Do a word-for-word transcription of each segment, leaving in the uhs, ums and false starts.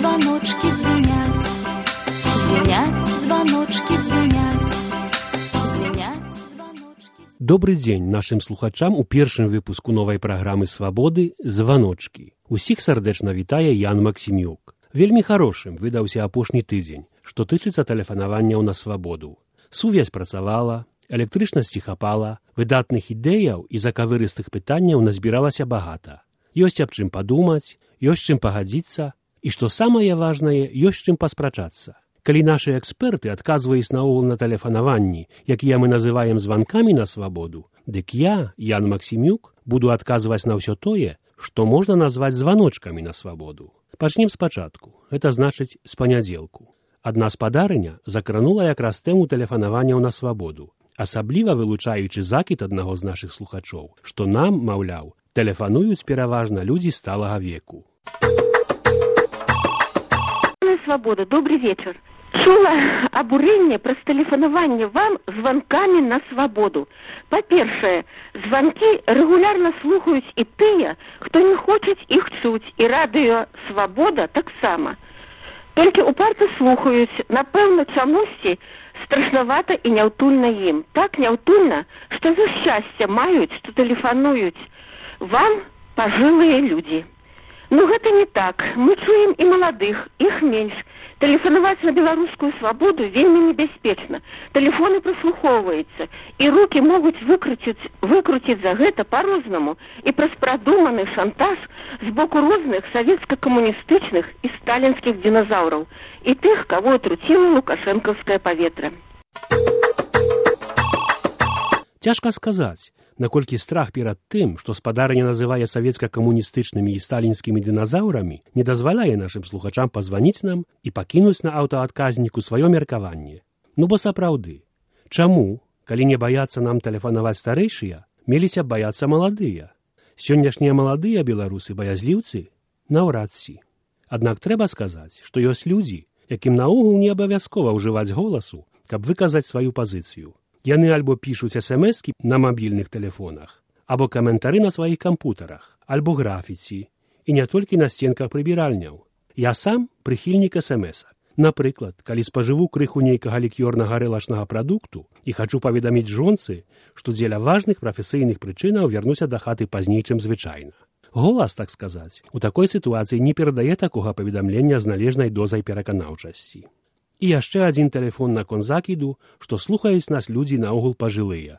звоночки звенят, звенят звоночки звенят, звенят звоночки. Добрый дзень нашим слухачам у першым выпуску новай праграмы «Свабоды» «Званочкі». Усіх сардэчна вітае Ян Максімюк. Вельмі харошым выдаўся апошні тыдзень, што тычыцца тэлефанаванняў на свабоду. Сувязь працавала, электрычнасці хапала, выдатных ідэяў і закавырыстых пытанняў назбіралася багата. Ёсць аб чым падумаць, ёсць чым пагадзіцца, і, што самае важнае, ёсць чым паспрачацца. Калі нашы эксперты адказваюць наогул на тэлефанаванні, якія мы называем званкамі на свабоду, дык я, Ян Максімюк, буду адказваць на ўсё тое, што можна назваць званочкамі на свабоду. Пачнем спачатку, гэта значыць з панядзелку. Адна спадарыня закранула якраз тэму тэлефанаванняў на свабоду, асабліва вылучаючы закід аднаго з нашых слухачоў, што нам, маўляў, тэлефануюць пераважна людзі сталага веку. Свобода, добрый вечер. Чула обурение про тэлефанаванне вам звонками на свободу. По-першае, звонки регулярно слухаюць і тыя, хто не хочуць іх чуць, і радыё «Свабода» таксама. Толькі упарта слухаюць, напэўна, чамусьці страшнавата і няўтульна ім. Так няўтульна, што за шчасце маюць, што тэлефануюць вам пажылыя людзі. Ну, гэта не так. Мы чуем і маладых, іх менш. Тэлефанаваць на беларускую свабоду вельмі небяспечна. Тэлефоны праслухоўваюцца, і рукі могуць выкруціць, выкруціць за гэта па-рознаму і праз прадуманы шантаж з боку розных савецка-камуністычных і сталінскіх диназаўраў і тых, каго атруціла лукашэнкаўскае паветра. Цяжка сказаць, наколькі страх перад тым, што спадарня называе савецка-камуністычнымі і сталінскімі дыназаўрамі, не дазваляе нашым слухачам пазваніць нам і пакінуць на аўтаадказніку сваё меркаванне. Ну бо сапраўды, чаму, калі не баяцца нам тэлефанаваць старэйшыя, меліся баяцца маладыя? Сённяшнія маладыя беларусы баязліўцы? Наўрад ці. Аднак трэба сказаць, што ёсць людзі, якім наогул не абавязкова ўжываць голасу, каб выказаць сваю пазіцыю. Яны альбо пішуць эс-эм-эскі на мабільных тэлефонах, або каментары на сваіх кампутарах, альбо графіці, і не толькі на сценках прыбіральняў. Я сам прыхільнік эс-эм-эсак. Напрыклад, калі спажыву крыху нейкага лікёрна-гарэлачнага прадукту і хачу паведаміць жонцы, што дзеля важных прафесійных прычынаў вярнуся да хаты пазней, чым звычайна. Голас, так сказаць, у такой сітуацыі не перадае такога паведамлення з належнай дозай пераканаўчасці. І яшчэ адзін тэлефон наконт закіду, што слухаюць нас людзі наогул пажылыя.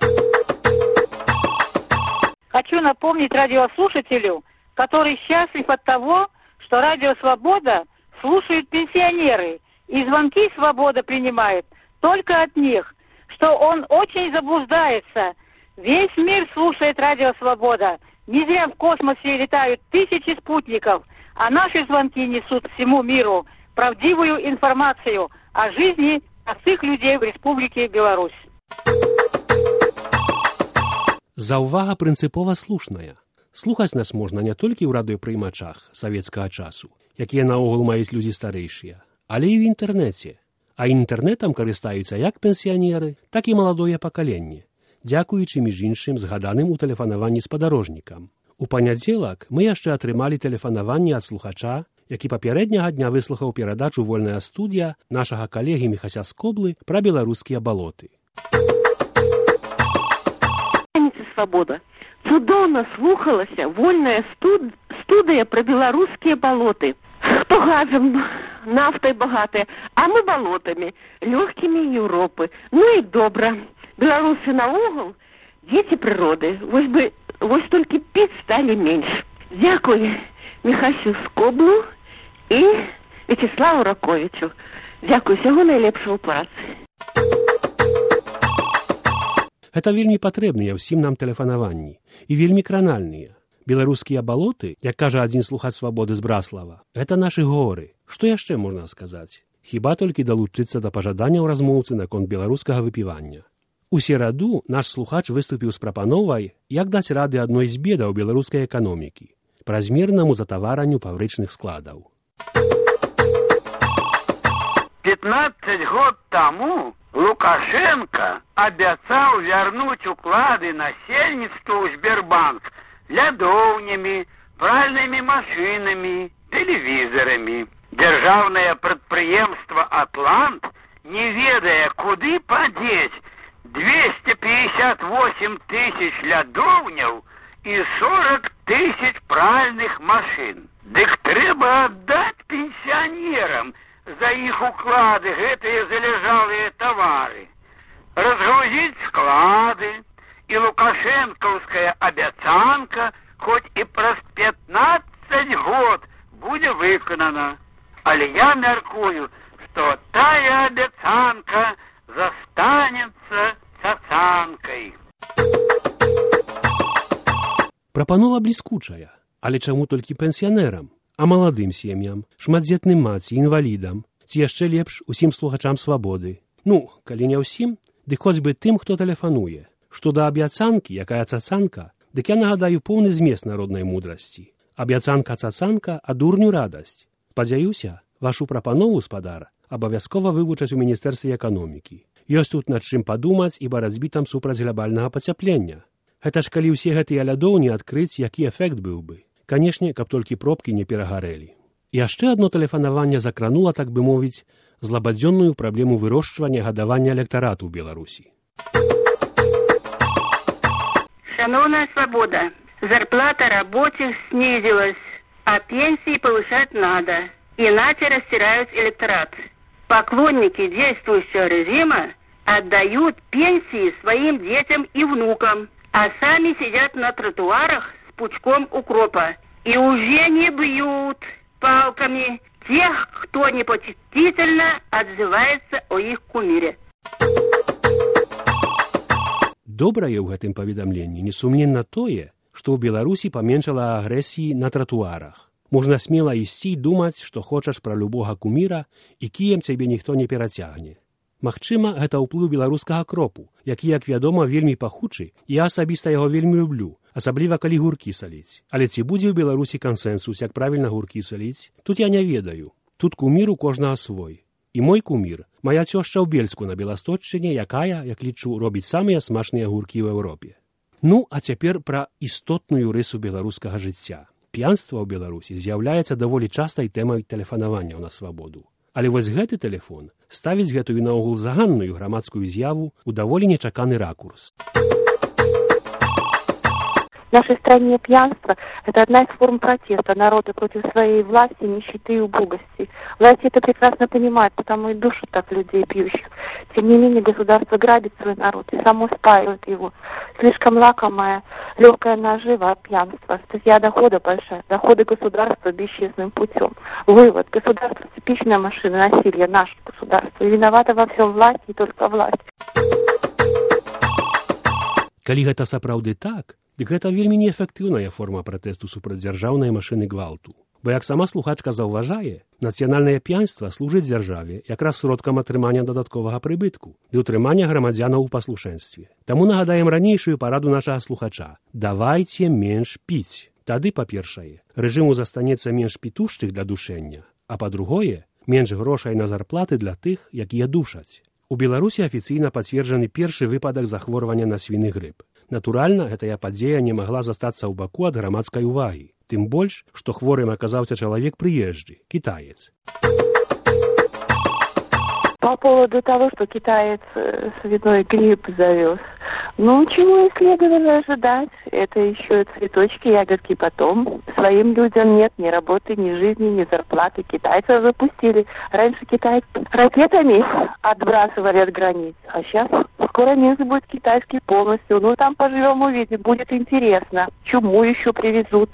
Хочу напомнить радиослушателю, который счастлив от того, что радио «Свобода» слушают пенсионеры, и звонки «Свобода» принимает только от них, что он очень заблуждается. Весь мир слушает радио «Свобода». Не зря в космосе летают тысячи спутников, а наши звонки несут всему миру правдивую информацию о жизни простых людей в Республике Беларусь. Заўвага прынцыпова слушная. Слухаць нас можна не толькі ў радыёпрыймачах савецкага часу, якія наогул маюць людзі старэйшыя, але і ў інтэрнэце. А інтэрнэтам карыстаюцца як пенсіянеры, так і маладое пакаленне, дзякуючы між іншым згаданым у тэлефанаванні спадарожнікам. У панядзелак мы яшчэ атрымалі тэлефанаванне ад слухача, які папярэдняга дня выслухаў перадачу «Вольная студія» нашага калегі Міхася Скоблы пра беларускія балоты. Свобода. Цудоўна слухалася «Вольная студ... студыя» пра беларускія балоты. Хто газам, нафтай багатыя, а мы балотамі, лёгкімі Еўропы. Ну і добра. Беларусы наогул дзеці прыроды. Вось бы, вось толькі піць сталі менш. Дзякуй Міхасю Скоблу і Вячеславу Раковічу. Дзякуй, усяго найлепшага ў працы. Гэта вельмі патрэбныя ўсім нам тэлефанаванні і вельмі кранальныя. Беларускія балоты, як кажа адзін слухач «Свабоды» з Браслава, гэта нашы горы. Што яшчэ можна сказаць? Хіба толькі далучыцца да пажаданняў размоўцы наконт беларускага выпівання. У сераду наш слухач выступіў з прапановай, як даць рады адной з бедаў беларускай эканомікі – празмернаму затаваранню фабрычных складаў. пятнадцать год тому Лукашенко обещал вернуть уклады насельництву в Сбербанк лядовнями, пральными машинами, телевизорами. Дзяржаўнае прадпрыемства «Атлант», не ведае, куды падзець двести пятьдесят восемь тысяч лядоўняў і сорок тысяч пральных машын. Дык трэба аддаць пенсіянерам за іх уклады гэтыя залежалыя тавары, разгрузіць склады, і лукашэнкаўская абяцанка хоць і праз пятнаццаць год будзе выканана. Але я мяркую, што тая абяцанка застанецца цацанкай. Прапанова бліскучая, але чаму толькі пенсіянерам, а маладым сем'ям, шматдзетным маці, інвалідам, ці яшчэ лепш усім слухачам свабоды? Ну, калі не ўсім, дык хоць бы тым, хто тэлефануе. Што да абяцанкі, якая цацанка, дык я нагадаю поўны змест народнай мудрасці. Абяцанка-цацанка, а дурню радасць. Спадзяюся, вашу прапанову, спадар, абавязкова вывучаць у Міністэрстве эканомікі. Ёсць тут над чым падумаць і барацьбі там супраць глобальнага пацяплення. Гэта ж калі ўсе гэтыя лядоўні адкрыць, які эфект быў бы. Канешне, каб толькі пробкі не перагарэлі. Яшчэ адно тэлефанаванне закранула, так бы мовіць, злабадзённую праблему вырошчвання гадавання электарату ў Беларусі. Шановная свобода, зарплата рабочих снизилась, а пенсии повышать надо, иначе растирают электорат. Поклонники действующего режима отдают пенсии своим детям и внукам, а сами сидят на тротуарах с пучком укропа и уже не бьют палками тех, кто непочтительно отзывается о их кумире. Добрае ў гэтым паведамленні несумненна тое, што ў Беларусі паменшала агрэсіі на тратуарах. Можна смела ісці і думаць, што хочаш пра любога куміра, і кіем цябе ніхто не перацягне. Магчыма, гэта ўплыў беларускага кропу, які, як вядома, вельмі пахучы, і я асабіста яго вельмі люблю, асабліва калі гуркі саліць. Але ці будзе ў Беларусі кансэнсус, як правільна гуркі саліць? Тут я не ведаю. Тут кумір у кожнага свой. І мой кумір, моя цёшча ў Бельску на Беласточчыне, якая, як лічу, робіць самыя смачныя гуркі ў Еўропе. Ну, а цяпер пра істотную рысу беларускага жыцця. П'янства ў Беларусі з'яўляецца даволі частай тэмай тэлефанавання на свабоду. Але вось гэты тэлефон ставіць гэтую наогул заганную грамадскую з'яву ў даволі нечаканы ракурс. В нашей стране пьянство – это одна из форм протеста народа против своей власти, нищеты и убогости. Власти это прекрасно понимают, потому и душат так людей пьющих. Тем не менее, государство грабит свой народ и само спаивает его. Слишком лакомая, легкая нажива от пьянства. Статья дохода большая, доходы государства бесчестным путем. Вывод. Государство – типичная машина насилия, наше государство. И виновата во всем власть и только власть. Калі гэта сапраўды так, дык гэта вельмі неэфектыўная форма пратэсту супраць дзяржаўнай машыны гвалту. Бо, як сама слухачка заўважае, нацыянальнае п'янства служыць дзяржаве якраз сродкам атрымання дадатковага прыбытку ды ўтрымання грамадзянаў у паслушэнстве. Таму нагадаем ранейшую параду нашага слухача. Давайце менш піць. Тады, па-першае, рэжыму застанецца менш пітушчых для душэння, а па-другое, менш грошай на зарплаты для тых, якія душаць. У Беларусі афіцыйна пацверджаны першы выпадак захворвання на свіны грып. Натуральна, гэтая падзея не магла застацца ў баку ад грамадскай увагі. Тым больш, што хворым аказаўся чалавек прыезджы, кітаец. По поводу того, что китаец свиной гриб завез. Ну, чего и следовало ожидать. Это еще цветочки, ягодки потом. Своим людям нет ни работы, ни жизни, ни зарплаты. Китайцев запустили. Раньше китайцы ракетами отбрасывали от границ. А сейчас скоро Минск будет китайский полностью. Ну, там поживем, увидим. Будет интересно. Чуму еще привезут.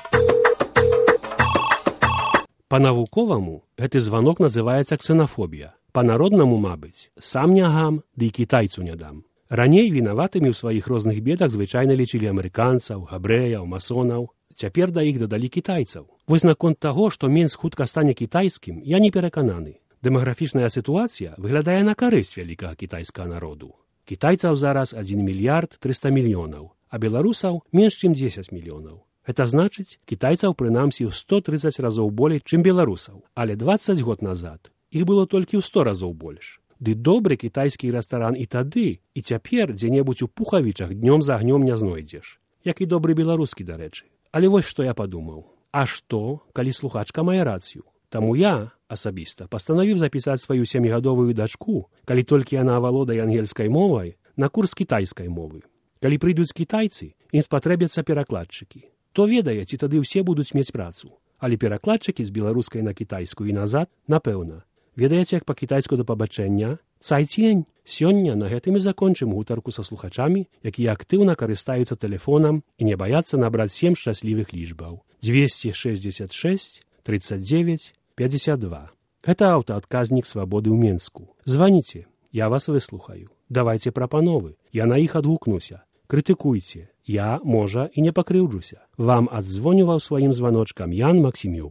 Па-навуковаму гэты званок называецца ксенафобія. Па-народнаму, мабыць, сам не гам, ды і кітайцу не дам. Раней вінаватымі ў сваіх розных бедах звычайна лічылі амерыканцаў, габрэяў, масонаў. Цяпер да іх дадалі кітайцаў. Вось наконт таго, што Мінск хутка стане кітайскім, я не перакананы. Дэмаграфічная сітуацыя выглядае на карысць вялікага кітайскага народу. Кітайцаў зараз адзін мільярд трыста мільёнаў, а беларусаў менш чым дзесяць мільёнаў. Гэта значыць, кітайцаў прынамсі ў сто трыццаць разоў болей, чым беларусаў. Але дваццаць год назад іх было толькі ў сто разоў больш. Ды добры кітайскі рэстаран і тады, і цяпер дзе-небудзь у Пухавічах днём за агнём не знойдзеш. Як і добры беларускі, дарэчы. Але вось што я падумаў. А што, калі слухачка мае рацыю? Таму я, асабіста пастанавіў запісаць сваю сямігадовую дачку, калі толькі яна авалодае ангельскай мовай, на курс кітайскай мовы. Калі прыйдуць кітайцы, ім спатрэбяцца перакладчыкі. То ведае, ці тады ўсе будуць мець працу. Але перакладчыкі з беларускай на кітайскую і назад, напэўна. Ведаеце, як па-кітайску да пабачэння? Цайцень! Сёння на гэтым і закончым гутарку са слухачамі, якія актыўна карыстаюцца тэлефонам і не баяцца набраць сем шчаслівых лічбаў. двести шестьдесят шесть тридцать девять пятьдесят два. Гэта аўтаадказнік Свабоды ў Менску. Званіце, я вас выслухаю. Давайце прапановы, я на іх адгукнуся. Крытыкуйце, я, можа, і не пакрыўджуся. Вам адзвонюваў сваім званочкам Ян Максімюк.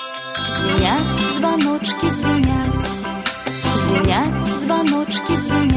Звенят звоночки, звенят, звенят звоночки, звенят.